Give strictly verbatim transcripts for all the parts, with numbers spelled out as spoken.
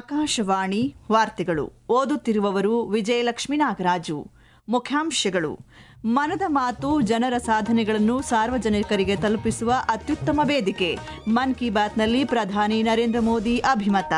ಆಕಾಶವಾಣಿ ವಾರ್ತೆಗಳು ಓದುತ್ತಿರುವವರು ವಿಜಯಲಕ್ಷ್ಮಿ ನಾಗರಾಜು. ಮುಖ್ಯಾಂಶಗಳು: ಮನದ ಮಾತು ಜನರ ಸಾಧನೆಗಳನ್ನು ಸಾರ್ವಜನಿಕರಿಗೆ ತಲುಪಿಸುವ ಅತ್ಯುತ್ತಮ ವೇದಿಕೆ. ಮನ್ ಕಿ ಬಾತ್ನಲ್ಲಿ ಪ್ರಧಾನಿ ನರೇಂದ್ರ ಮೋದಿ ಅಭಿಮತ.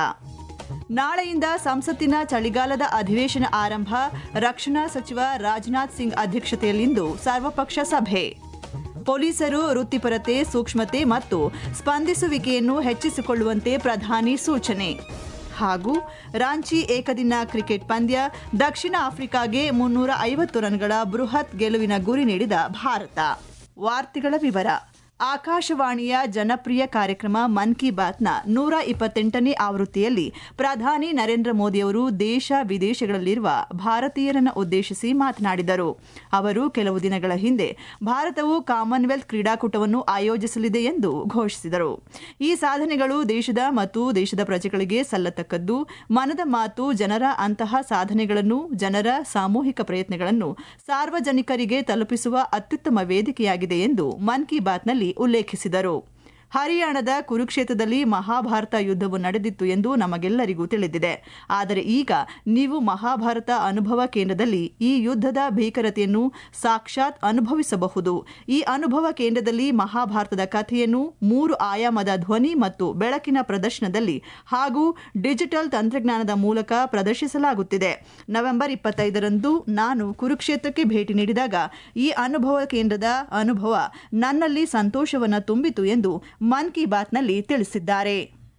ನಾಳೆಯಿಂದ ಸಂಸತ್ತಿನ ಚಳಿಗಾಲದ ಅಧಿವೇಶನ ಆರಂಭ. ರಕ್ಷಣಾ ಸಚಿವ ರಾಜನಾಥ್ ಸಿಂಗ್ ಅಧ್ಯಕ್ಷತೆಯಲ್ಲಿಂದು ಸರ್ವಪಕ್ಷ ಸಭೆ. ಪೊಲೀಸರು ವೃತ್ತಿಪರತೆ, ಸೂಕ್ಷ್ಮತೆ ಮತ್ತು ಸ್ಪಂದಿಸುವಿಕೆಯನ್ನು ಹೆಚ್ಚಿಸಿಕೊಳ್ಳುವಂತೆ ಪ್ರಧಾನಿ ಸೂಚನೆ. ಹಾಗೂ ರಾಂಚಿ ಏಕದಿನ ಕ್ರಿಕೆಟ್ ಪಂದ್ಯ. ದಕ್ಷಿಣ ಆಫ್ರಿಕಾಗೆ ಮುನ್ನೂರ ಐವತ್ತು ರನ್ಗಳ ಬೃಹತ್ ಗೆಲುವಿನ ಗುರಿ ನೀಡಿದ ಭಾರತ. ವಾರ್ತೆಗಳ ವಿವರ. ಆಕಾಶವಾಣಿಯ ಜನಪ್ರಿಯ ಕಾರ್ಯಕ್ರಮ ಮನ್ ಕಿ ಬಾತ್ನ ನೂರ ಇಪ್ಪತ್ತೆಂಟನೇ ಆವೃತ್ತಿಯಲ್ಲಿ ಪ್ರಧಾನಿ ನರೇಂದ್ರ ಮೋದಿಯವರು ದೇಶ ವಿದೇಶಗಳಲ್ಲಿರುವ ಭಾರತೀಯರನ್ನು ಉದ್ದೇಶಿಸಿ ಮಾತನಾಡಿದರು. ಅವರು ಕೆಲವು ದಿನಗಳ ಹಿಂದೆ ಭಾರತವು ಕಾಮನ್ವೆಲ್ತ್ ಕ್ರೀಡಾಕೂಟವನ್ನು ಆಯೋಜಿಸಲಿದೆ ಎಂದು ಘೋಷಿಸಿದರು. ಈ ಸಾಧನೆಗಳು ದೇಶದ ಮತ್ತು ದೇಶದ ಪ್ರಜೆಗಳಿಗೆ ಸಲ್ಲತಕ್ಕದ್ದು. ಮನದ ಮಾತು ಜನರ ಅಂತಹ ಸಾಧನೆಗಳನ್ನು, ಜನರ ಸಾಮೂಹಿಕ ಪ್ರಯತ್ನಗಳನ್ನು ಸಾರ್ವಜನಿಕರಿಗೆ ತಲುಪಿಸುವ ಅತ್ಯುತ್ತಮ ವೇದಿಕೆಯಾಗಿದೆ ಎಂದು ಮನ್ ಕಿ ಬಾತ್ನಲ್ಲಿ ಉಲ್ಲೇಖಿಸಿದರು. ಹರಿಯಾಣದ ಕುರುಕ್ಷೇತ್ರದಲ್ಲಿ ಮಹಾಭಾರತ ಯುದ್ಧವು ನಡೆದಿತ್ತು ಎಂದು ನಮಗೆಲ್ಲರಿಗೂ ತಿಳಿದಿದೆ. ಆದರೆ ಈಗ ನೀವು ಮಹಾಭಾರತ ಅನುಭವ ಕೇಂದ್ರದಲ್ಲಿ ಈ ಯುದ್ಧದ ಭೀಕರತೆಯನ್ನು ಸಾಕ್ಷಾತ್ ಅನುಭವಿಸಬಹುದು. ಈ ಅನುಭವ ಕೇಂದ್ರದಲ್ಲಿ ಮಹಾಭಾರತದ ಕಥೆಯನ್ನು ಮೂರು ಆಯಾಮದ ಧ್ವನಿ ಮತ್ತು ಬೆಳಕಿನ ಪ್ರದರ್ಶನದಲ್ಲಿ ಹಾಗೂ ಡಿಜಿಟಲ್ ತಂತ್ರಜ್ಞಾನದ ಮೂಲಕ ಪ್ರದರ್ಶಿಸಲಾಗುತ್ತಿದೆ. ನವೆಂಬರ್ ಇಪ್ಪತ್ತೈದರಂದು ನಾನು ಕುರುಕ್ಷೇತ್ರಕ್ಕೆ ಭೇಟಿ ನೀಡಿದಾಗ ಈ ಅನುಭವ ಕೇಂದ್ರದ ಅನುಭವ ನನ್ನಲ್ಲಿ ಸಂತೋಷವನ್ನು ತುಂಬಿತು ಎಂದು मन की बात ನಲ್ಲಿ ತಿಳಿಸಿದ್ದಾರೆ.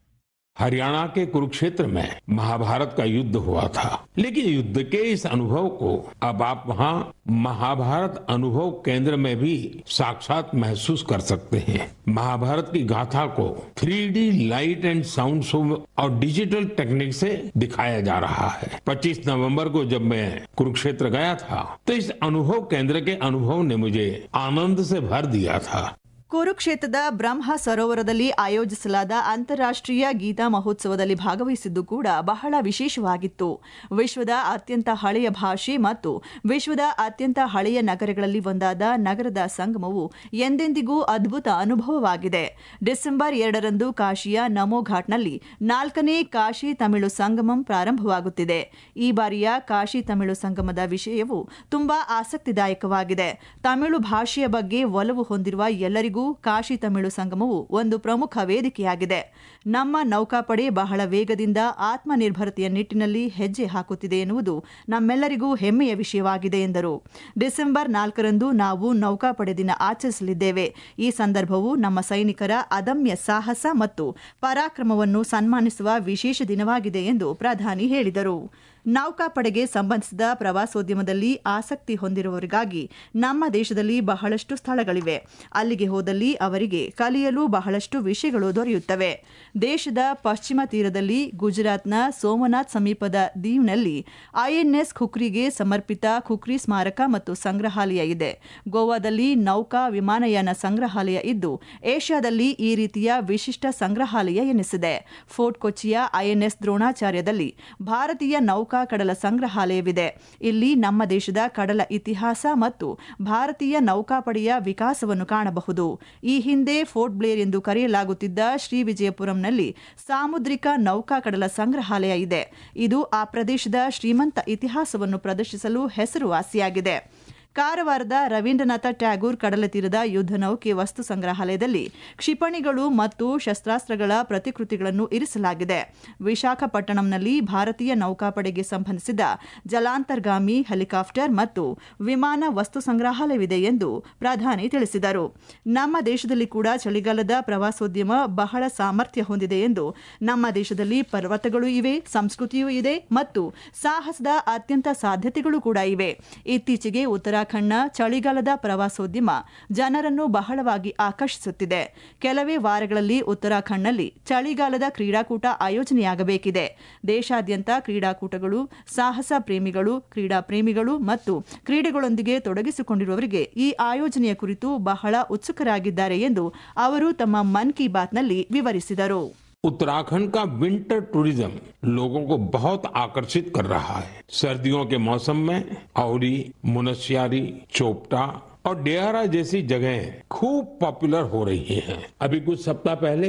हरियाणा के कुरुक्षेत्र में महाभारत का युद्ध हुआ था, लेकिन युद्ध के इस अनुभव को अब आप वहाँ महाभारत अनुभव केंद्र में भी साक्षात महसूस कर सकते हैं. महाभारत की गाथा को three D light and sound show और डिजिटल टेक्निक से दिखाया जा रहा है. पच्चीस नवंबर को जब मैं कुरुक्षेत्र गया था तो इस अनुभव केंद्र के अनुभव ने मुझे आनंद से भर दिया था. ಕುರುಕ್ಷೇತ್ರದ ಬ್ರಹ್ಮ ಸರೋವರದಲ್ಲಿ ಆಯೋಜಿಸಲಾದ ಅಂತಾರಾಷ್ಟ್ರೀಯ ಗೀತಾ ಮಹೋತ್ಸವದಲ್ಲಿ ಭಾಗವಹಿಸಿದ್ದು ಕೂಡ ಬಹಳ ವಿಶೇಷವಾಗಿತ್ತು. ವಿಶ್ವದ ಅತ್ಯಂತ ಹಳೆಯ ಭಾಷೆ ಮತ್ತು ವಿಶ್ವದ ಅತ್ಯಂತ ಹಳೆಯ ನಗರಗಳಲ್ಲಿ ಒಂದಾದ ನಗರದ ಸಂಗಮವು ಎಂದೆಂದಿಗೂ ಅದ್ಭುತ ಅನುಭವವಾಗಿದೆ. ಡಿಸೆಂಬರ್ ಎರಡರಂದು ಕಾಶಿಯ ನಮೋ ಘಾಟ್ನಲ್ಲಿ ನಾಲ್ಕನೇ ಕಾಶಿ ತಮಿಳು ಸಂಗಮಂ ಪ್ರಾರಂಭವಾಗುತ್ತಿದೆ. ಈ ಬಾರಿಯ ಕಾಶಿ ತಮಿಳು ಸಂಗಮದ ವಿಷಯವು ತುಂಬಾ ಆಸಕ್ತಿದಾಯಕವಾಗಿದೆ. ತಮಿಳು ಭಾಷೆಯ ಬಗ್ಗೆ ಒಲವು ಹೊಂದಿರುವ ಎಲ್ಲರಿಗೂ ಕಾಶಿ ತಮಿಳು ಸಂಗಮವು ಒಂದು ಪ್ರಮುಖ ವೇದಿಕೆಯಾಗಿದೆ. ನಮ್ಮ ನೌಕಾಪಡೆ ಬಹಳ ವೇಗದಿಂದ ಆತ್ಮನಿರ್ಭರತೆಯ ನಿಟ್ಟಿನಲ್ಲಿ ಹೆಜ್ಜೆ ಹಾಕುತ್ತಿದೆ ಎನ್ನುವುದು ನಮ್ಮೆಲ್ಲರಿಗೂ ಹೆಮ್ಮೆಯ ವಿಷಯವಾಗಿದೆ ಎಂದರು. ಡಿಸೆಂಬರ್ ನಾಲ್ಕರಂದು ನಾವು ನೌಕಾಪಡೆ ದಿನ ಆಚರಿಸಲಿದ್ದೇವೆ. ಈ ಸಂದರ್ಭವು ನಮ್ಮ ಸೈನಿಕರ ಅದಮ್ಯ ಸಾಹಸ ಮತ್ತು ಪರಾಕ್ರಮವನ್ನು ಸನ್ಮಾನಿಸುವ ವಿಶೇಷ ದಿನವಾಗಿದೆ ಎಂದು ಪ್ರಧಾನಿ ಹೇಳಿದರು. ನೌಕಾಪಡೆಗೆ ಸಂಬಂಧಿಸಿದ ಪ್ರವಾಸೋದ್ಯಮದಲ್ಲಿ ಆಸಕ್ತಿ ಹೊಂದಿರುವವರಿಗಾಗಿ ನಮ್ಮ ದೇಶದಲ್ಲಿ ಬಹಳಷ್ಟು ಸ್ಥಳಗಳಿವೆ. ಅಲ್ಲಿಗೆ ಹೋದಲ್ಲಿ ಅವರಿಗೆ ಕಲಿಯಲು ಬಹಳಷ್ಟು ವಿಷಯಗಳು ದೊರೆಯುತ್ತವೆ. ದೇಶದ ಪಶ್ಚಿಮ ತೀರದಲ್ಲಿ ಗುಜರಾತ್ನ ಸೋಮನಾಥ್ ಸಮೀಪದ ದೀವ್ನಲ್ಲಿ ಐಎನ್ಎಸ್ ಖುಕ್ರಿಗೆ ಸಮರ್ಪಿತ ಖುಕ್ರಿ ಸ್ಮಾರಕ ಮತ್ತು ಸಂಗ್ರಹಾಲಯ ಇದೆ. ಗೋವಾದಲ್ಲಿ ನೌಕಾ ವಿಮಾನಯಾನ ಸಂಗ್ರಹಾಲಯ ಇದ್ದು ಏಷ್ಯಾದಲ್ಲಿ ಈ ರೀತಿಯ ವಿಶಿಷ್ಟ ಸಂಗ್ರಹಾಲಯ ಎನಿಸಿದೆ. ಫೋರ್ಟ್ ಕೊಚ್ಚಿಯ ಐಎನ್ಎಸ್ ದ್ರೋಣಾಚಾರ್ಯದಲ್ಲಿ ಭಾರತೀಯ ನೌಕಾ ಕಡಲ ಸಂಗ್ರಹಾಲಯವಿದೆ. ಇಲ್ಲಿ ನಮ್ಮ ದೇಶದ ಕಡಲ ಇತಿಹಾಸ ಮತ್ತು ಭಾರತೀಯ ನೌಕಾಪಡೆಯ ವಿಕಾಸವನ್ನು ಕಾಣಬಹುದು. ಈ ಹಿಂದೆ ಫೋರ್ಟ್ ಬ್ಲೇರ್ ಎಂದು ಕರೆಯಲಾಗುತ್ತಿದ್ದ ಶ್ರೀವಿಜಯಪುರಂನಲ್ಲಿ ಸಾಮುದ್ರಿಕ ನೌಕಾ ಕಡಲ ಸಂಗ್ರಹಾಲಯ ಇದೆ. ಇದು ಆ ಪ್ರದೇಶದ ಶ್ರೀಮಂತ ಇತಿಹಾಸವನ್ನು ಪ್ರದರ್ಶಿಸಲು ಹೆಸರುವಾಸಿಯಾಗಿದೆ. ಕಾರವಾರದ ರವೀಂದ್ರನಾಥ ಟ್ಯಾಗೂರ್ ಕಡಲ ತೀರದ ಯುದ್ಧ ನೌಕೆ ವಸ್ತು ಸಂಗ್ರಹಾಲಯದಲ್ಲಿ ಕ್ಷಿಪಣಿಗಳು ಮತ್ತು ಶಸ್ತ್ರಾಸ್ತ್ರಗಳ ಪ್ರತಿಕೃತಿಗಳನ್ನು ಇರಿಸಲಾಗಿದೆ. ವಿಶಾಖಪಟ್ಟಣಂನಲ್ಲಿ ಭಾರತೀಯ ನೌಕಾಪಡೆಗೆ ಸಂಬಂಧಿಸಿದ ಜಲಾಂತರ್ಗಾಮಿ ಹೆಲಿಕಾಪ್ಟರ್ ಮತ್ತು ವಿಮಾನ ವಸ್ತು ಸಂಗ್ರಹಾಲಯವಿದೆ ಎಂದು ಪ್ರಧಾನಿ ತಿಳಿಸಿದರು. ನಮ್ಮ ದೇಶದಲ್ಲಿ ಕೂಡ ಚಳಿಗಾಲದ ಪ್ರವಾಸೋದ್ಯಮ ಬಹಳ ಸಾಮರ್ಥ್ಯ ಹೊಂದಿದೆ ಎಂದು, ನಮ್ಮ ದೇಶದಲ್ಲಿ ಪರ್ವತಗಳು ಇವೆ, ಸಂಸ್ಕೃತಿಯೂ ಇದೆ ಮತ್ತು ಸಾಹಸದ ಅತ್ಯಂತ ಸಾಧ್ಯತೆಗಳು ಕೂಡ ಇವೆ. ಇತ್ತೀಚೆಗೆ ಉತ್ತರ ಉತ್ತರಾಖಂಡ್ನ ಚಳಿಗಾಲದ ಪ್ರವಾಸೋದ್ಯಮ ಜನರನ್ನು ಬಹಳವಾಗಿ ಆಕರ್ಷಿಸುತ್ತಿದೆ. ಕೆಲವೇ ವಾರಗಳಲ್ಲಿ ಉತ್ತರಾಖಂಡ್ನಲ್ಲಿ ಚಳಿಗಾಲದ ಕ್ರೀಡಾಕೂಟ ಆಯೋಜನೆಯಾಗಬೇಕಿದೆ. ದೇಶಾದ್ಯಂತ ಕ್ರೀಡಾಕೂಟಗಳು ಸಾಹಸ ಪ್ರೇಮಿಗಳು, ಕ್ರೀಡಾ ಪ್ರೇಮಿಗಳು ಮತ್ತು ಕ್ರೀಡೆಗಳೊಂದಿಗೆ ತೊಡಗಿಸಿಕೊಂಡಿರುವವರಿಗೆ ಈ ಆಯೋಜನೆಯ ಕುರಿತು ಬಹಳ ಉತ್ಸುಕರಾಗಿದ್ದಾರೆ ಎಂದು ಅವರು ತಮ್ಮ ಮನ್ ಕಿ ಬಾತ್ನಲ್ಲಿ ವಿವರಿಸಿದರು. उत्तराखंड का विंटर टूरिज्म लोगों को बहुत आकर्षित कर रहा है. सर्दियों के मौसम में औरी, मुनस्यारी, चोपटा और डेहरा जैसी जगहें खूब पॉपुलर हो रही हैं. अभी कुछ सप्ताह पहले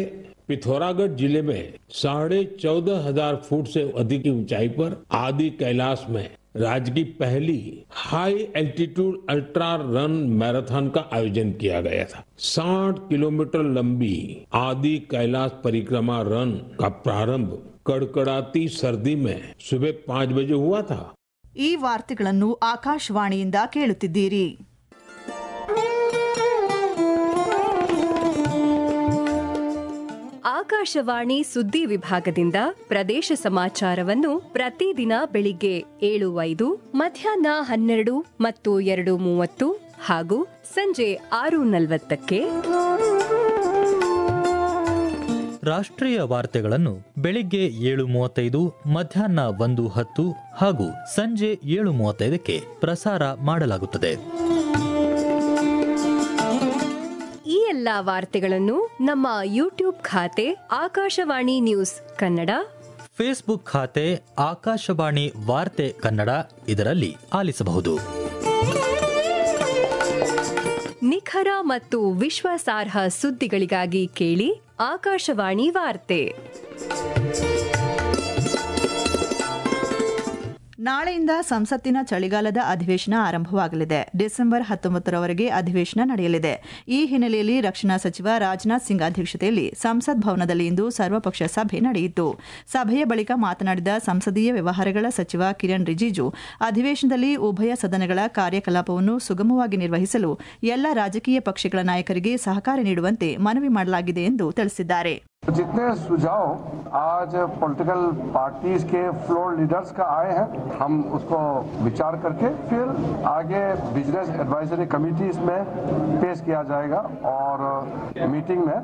पिथौरागढ़ जिले में साढ़े चौदह हजार फुट से अधिक की ऊंचाई पर आदि कैलाश में राज्य की पहली high altitude ultra run marathon का आयोजन किया गया था। साठ किलोमीटर लंबी आदि कैलाश परिक्रमा रन का प्रारंभ कड़कड़ाती सर्दी में सुबह पाँच बजे हुआ था। ಈ ವಾರ್ತೆಗಳನ್ನು ಆಕಾಶವಾಣಿಯಿಂದ ಕೇಳುತ್ತಿದ್ದೀರಿ. ಆಕಾಶವಾಣಿ ಸುದ್ದಿ ವಿಭಾಗದಿಂದ ಪ್ರದೇಶ ಸಮಾಚಾರವನ್ನು ಪ್ರತಿದಿನ ಬೆಳಿಗ್ಗೆ ಏಳು ಐದು, ಮಧ್ಯಾಹ್ನ ಹನ್ನೆರಡು ಮತ್ತು ಎರಡು ಮೂವತ್ತು ಹಾಗೂ ಸಂಜೆ ಆರು ನಲವತ್ತಕ್ಕೆ, ರಾಷ್ಟ್ರೀಯ ವಾರ್ತೆಗಳನ್ನು ಬೆಳಿಗ್ಗೆ ಏಳು ಮೂವತ್ತೈದು, ಮಧ್ಯಾಹ್ನ ಒಂದು ಹತ್ತು ಹಾಗೂ ಸಂಜೆ ಏಳು ಮೂವತ್ತೈದಕ್ಕೆ ಪ್ರಸಾರ ಮಾಡಲಾಗುತ್ತದೆ. ಈ ಎಲ್ಲಾ ವಾರ್ತೆಗಳನ್ನು ನಮ್ಮ ಯೂಟ್ಯೂಬ್ ಖಾತೆ ಆಕಾಶವಾಣಿ ನ್ಯೂಸ್ ಕನ್ನಡ, ಫೇಸ್ಬುಕ್ ಖಾತೆ ಆಕಾಶವಾಣಿ ವಾರ್ತೆ ಕನ್ನಡ ಇದರಲ್ಲಿ ಆಲಿಸಬಹುದು. ನಿಖರ ಮತ್ತು ವಿಶ್ವಾಸಾರ್ಹ ಸುದ್ದಿಗಳಿಗಾಗಿ ಕೇಳಿ ಆಕಾಶವಾಣಿ ವಾರ್ತೆ. ನಾಳೆಯಿಂದ ಸಂಸತ್ತಿನ ಚಳಿಗಾಲದ ಅಧಿವೇಶನ ಆರಂಭವಾಗಲಿದೆ. ಡಿಸೆಂಬರ್ ಹತ್ತೊಂಬತ್ತರವರೆಗೆ ಅಧಿವೇಶನ ನಡೆಯಲಿದೆ. ಈ ಹಿನ್ನೆಲೆಯಲ್ಲಿ ರಕ್ಷಣಾ ಸಚಿವ ರಾಜನಾಥ್ ಸಿಂಗ್ ಅಧ್ಯಕ್ಷತೆಯಲ್ಲಿ ಸಂಸತ್ ಭವನದಲ್ಲಿ ಇಂದು ಸರ್ವಪಕ್ಷ ಸಭೆ ನಡೆಯಿತು. ಸಭೆಯ ಬಳಿಕ ಮಾತನಾಡಿದ ಸಂಸದೀಯ ವ್ಯವಹಾರಗಳ ಸಚಿವ ಕಿರಣ್ ರಿಜಿಜು, ಅಧಿವೇಶನದಲ್ಲಿ ಉಭಯ ಸದನಗಳ ಕಾರ್ಯಕಲಾಪವನ್ನು ಸುಗಮವಾಗಿ ನಿರ್ವಹಿಸಲು ಎಲ್ಲ ರಾಜಕೀಯ ಪಕ್ಷಗಳ ನಾಯಕರಿಗೆ ಸಹಕಾರ ನೀಡುವಂತೆ ಮನವಿ ಮಾಡಲಾಗಿದೆ ಎಂದು ತಿಳಿಸಿದ್ದಾರೆ. जितने सुझाव आज पॉलिटिकल पार्टीज के फ्लोर लीडर्स का आए हैं, हम उसको विचार करके फिर आगे बिजनेस एडवाइजरी कमिटीज में पेश किया जाएगा और मीटिंग में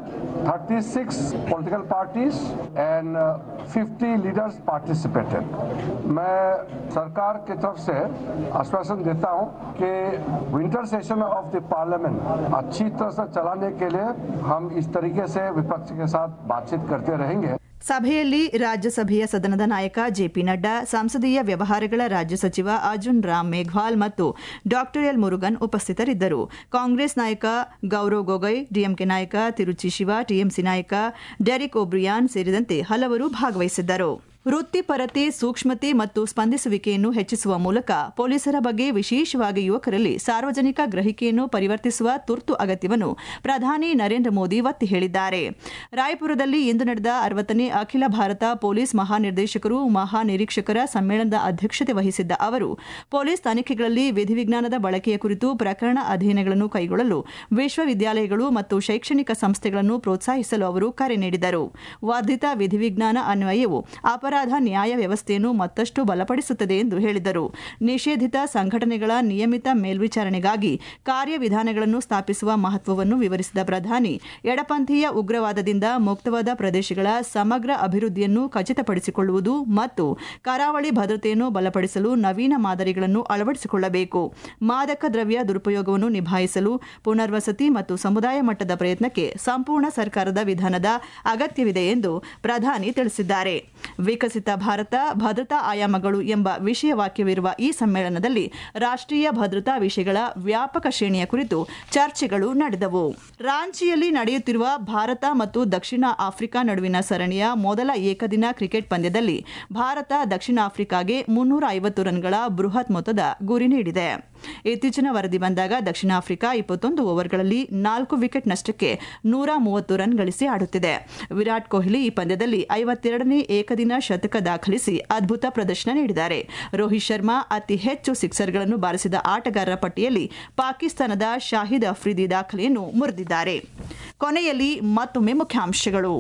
छत्तीस पॉलिटिकल पार्टीज एंड पचास लीडर्स पार्टिसिपेटेड. मैं सरकार की तरफ से आश्वासन देता हूं कि winter session of the parliament अच्छी तरह से चलाने के लिए हम इस तरीके से विपक्ष के साथ बातचीत करते रहेंगे. ಸಭೆಯಲ್ಲಿ ರಾಜ್ಯಸಭೆಯ ಸದನದ ನಾಯಕ ಜೆಪಿ ನಡ್ಡಾ, ಸಂಸದೀಯ ವ್ಯವಹಾರಗಳ ರಾಜ್ಯ ಸಚಿವ ಅರ್ಜುನ್ ರಾಮ್ ಮೇಘ್ವಾಲ್ ಮತ್ತು ಡಾ ಎಲ್ ಮುರುಗನ್ ಉಪಸ್ಥಿತರಿದ್ದರು. ಕಾಂಗ್ರೆಸ್ ನಾಯಕ ಗೌರವ್ ಗೊಗೊಯ್, ಡಿಎಂಕೆ ನಾಯಕ ತಿರುಚಿ ಶಿವ, ಟಿಎಂಸಿ ನಾಯಕ ಡೆರಿಕ್ ಒಬ್ರಿಯಾನ್ ಸೇರಿದಂತೆ ಹಲವರು ಭಾಗವಹಿಸಿದ್ದರು. ವೃತ್ತಿಪರತೆ, ಸೂಕ್ಷ್ಮತೆ ಮತ್ತು ಸ್ಪಂದಿಸುವಿಕೆಯನ್ನು ಹೆಚ್ಚಿಸುವ ಮೂಲಕ ಪೊಲೀಸರ ಬಗ್ಗೆ, ವಿಶೇಷವಾಗಿ ಯುವಕರಲ್ಲಿ ಸಾರ್ವಜನಿಕ ಗ್ರಹಿಕೆಯನ್ನು ಪರಿವರ್ತಿಸುವ ತುರ್ತು ಅಗತ್ಯವನ್ನು ಪ್ರಧಾನಿ ನರೇಂದ್ರ ಮೋದಿ ಒತ್ತಿ ಹೇಳಿದ್ದಾರೆ. ರಾಯಪುರದಲ್ಲಿ ಇಂದು ನಡೆದ ಅರವತ್ತನೇ ಅಖಿಲ ಭಾರತ ಪೊಲೀಸ್ ಮಹಾನಿರ್ದೇಶಕರು ಮಹಾನಿರೀಕ್ಷಕರ ಸಮ್ಮೇಳನದ ಅಧ್ಯಕ್ಷತೆ ವಹಿಸಿದ್ದ ಅವರು, ಪೊಲೀಸ್ ತನಿಖೆಗಳಲ್ಲಿ ವಿಧಿವಿಜ್ಞಾನದ ಬಳಕೆಯ ಕುರಿತು ಪ್ರಕರಣ ಅಧ್ಯಯನಗಳನ್ನು ಕೈಗೊಳ್ಳಲು ವಿಶ್ವವಿದ್ಯಾಲಯಗಳು ಮತ್ತು ಶೈಕ್ಷಣಿಕ ಸಂಸ್ಥೆಗಳನ್ನು ಪ್ರೋತ್ಸಾಹಿಸಲು ಅವರು ಕರೆ ನೀಡಿದರು. ವರ್ಧಿತ ವಿಧಿವಿಜ್ಞಾನ ಅನ್ವಯವು ಅಪರಾಧ ನ್ಯಾಯ ವ್ಯವಸ್ಥೆಯನ್ನು ಮತ್ತಷ್ಟು ಬಲಪಡಿಸುತ್ತದೆ ಎಂದು ಹೇಳಿದರು. ನಿಷೇಧಿತ ಸಂಘಟನೆಗಳ ನಿಯಮಿತ ಮೇಲ್ವಿಚಾರಣೆಗಾಗಿ ಕಾರ್ಯವಿಧಾನಗಳನ್ನು ಸ್ಥಾಪಿಸುವ ಮಹತ್ವವನ್ನು ವಿವರಿಸಿದ ಪ್ರಧಾನಿ, ಎಡಪಂಥೀಯ ಉಗ್ರವಾದದಿಂದ ಮುಕ್ತವಾದ ಪ್ರದೇಶಗಳ ಸಮಗ್ರ ಅಭಿವೃದ್ಧಿಯನ್ನು ಖಚಿತಪಡಿಸಿಕೊಳ್ಳುವುದು ಮತ್ತು ಕರಾವಳಿ ಭದ್ರತೆಯನ್ನು ಬಲಪಡಿಸಲು ನವೀನ ಮಾದರಿಗಳನ್ನು ಅಳವಡಿಸಿಕೊಳ್ಳಬೇಕು. ಮಾದಕ ದ್ರವ್ಯ ದುರುಪಯೋಗವನ್ನು ನಿಭಾಯಿಸಲು ಪುನರ್ವಸತಿ ಮತ್ತು ಸಮುದಾಯ ಮಟ್ಟದ ಪ್ರಯತ್ನಕ್ಕೆ ಸಂಪೂರ್ಣ ಸರ್ಕಾರದ ವಿಧಾನದ ಅಗತ್ಯವಿದೆ ಎಂದು ಪ್ರಧಾನಿ ತಿಳಿಸಿದ್ದಾರೆ. ವಿಕಸಿತ ಭಾರತ, ಭದ್ರತಾ ಆಯಾಮಗಳು ಎಂಬ ವಿಷಯ ವಾಕ್ಯವಿರುವ ಈ ಸಮ್ಮೇಳನದಲ್ಲಿ ರಾಷ್ಟ್ರೀಯ ಭದ್ರತಾ ವಿಷಯಗಳ ವ್ಯಾಪಕ ಶ್ರೇಣಿಯ ಕುರಿತು ಚರ್ಚೆಗಳು ನಡೆದವು. ರಾಂಚಿಯಲ್ಲಿ ನಡೆಯುತ್ತಿರುವ ಭಾರತ ಮತ್ತು ದಕ್ಷಿಣ ಆಫ್ರಿಕಾ ನಡುವಿನ ಸರಣಿಯ ಮೊದಲ ಏಕದಿನ ಕ್ರಿಕೆಟ್ ಪಂದ್ಯದಲ್ಲಿ ಭಾರತ ದಕ್ಷಿಣ ಆಫ್ರಿಕಾಗೆ ಮುನ್ನೂರ ಐವತ್ತು ರನ್ಗಳ ಬೃಹತ್ ಮೊತ್ತದ ಗುರಿ ನೀಡಿದೆ. ಇತ್ತೀಚಿನ ವರದಿ ಬಂದಾಗ ದಕ್ಷಿಣ ಆಫ್ರಿಕಾ ಇಪ್ಪತ್ತೊಂದು ಓವರ್ಗಳಲ್ಲಿ ನಾಲ್ಕು ವಿಕೆಟ್ ನಷ್ಟಕ್ಕೆ ನೂರ ಮೂವತ್ತು ರನ್ ಗಳಿಸಿ ಆಡುತ್ತಿದೆ. ವಿರಾಟ್ ಕೊಹ್ಲಿ ಈ ಪಂದ್ಯದಲ್ಲಿ ಐವತ್ತೆರಡನೇ ಏಕದಿನ ಶತಕ ದಾಖಲಿಸಿ ಅದ್ಭುತ ಪ್ರದರ್ಶನ ನೀಡಿದ್ದಾರೆ. ರೋಹಿತ್ ಶರ್ಮಾ ಅತಿ ಹೆಚ್ಚು ಸಿಕ್ಸರ್ಗಳನ್ನು ಬಾರಿಸಿದ ಆಟಗಾರರ ಪಟ್ಟಿಯಲ್ಲಿ ಪಾಕಿಸ್ತಾನದ ಶಾಹಿದ್ ಅಫ್ರಿದಿ ದಾಖಲೆಯನ್ನು ಮುರಿದಿದ್ದಾರೆ. ಕೊನೆಯಲ್ಲಿ ಮತ್ತೊಮ್ಮೆ ಮುಖ್ಯಾಂಶಗಳು.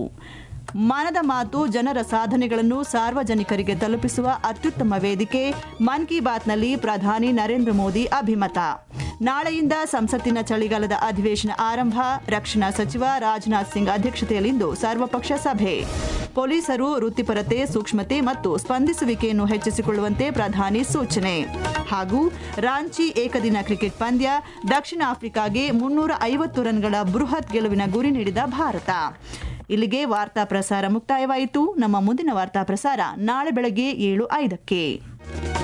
ಮನದ ಮಾತು, ಜನರ ಸಾಧನೆಗಳನ್ನು ಸಾರ್ವಜನಿಕರಿಗೆ ತಲುಪಿಸುವ ಅತ್ಯುತ್ತಮ ವೇದಿಕೆ. ಮನ್ ಕಿ ಬಾತ್ನಲ್ಲಿ ಪ್ರಧಾನಿ ನರೇಂದ್ರ ಮೋದಿ ಅಭಿಮತ. ನಾಳೆಯಿಂದ ಸಂಸತ್ತಿನ ಚಳಿಗಾಲದ ಅಧಿವೇಶನ ಆರಂಭ. ರಕ್ಷಣಾ ಸಚಿವ ರಾಜನಾಥ್ ಸಿಂಗ್ ಅಧ್ಯಕ್ಷತೆಯಲ್ಲಿಂದು ಸರ್ವಪಕ್ಷ ಸಭೆ. ಪೊಲೀಸರು ವೃತ್ತಿಪರತೆ, ಸೂಕ್ಷ್ಮತೆ ಮತ್ತು ಸ್ಪಂದಿಸುವಿಕೆಯನ್ನು ಹೆಚ್ಚಿಸಿಕೊಳ್ಳುವಂತೆ ಪ್ರಧಾನಿ ಸೂಚನೆ. ಹಾಗೂ ರಾಂಚಿ ಏಕದಿನ ಕ್ರಿಕೆಟ್ ಪಂದ್ಯ, ದಕ್ಷಿಣ ಆಫ್ರಿಕಾಗೆ ಮುನ್ನೂರ ಐವತ್ತು ರನ್ಗಳ ಬೃಹತ್ ಗೆಲುವಿನ ಗುರಿ ನೀಡಿದ ಭಾರತ. ಇಲ್ಲಿಗೆ ವಾರ್ತಾ ಪ್ರಸಾರ ಮುಕ್ತಾಯವಾಯಿತು. ನಮ್ಮ ಮುಂದಿನ ವಾರ್ತಾ ಪ್ರಸಾರ ನಾಳೆ ಬೆಳಗ್ಗೆ ಏಳು ಐದಕ್ಕೆ.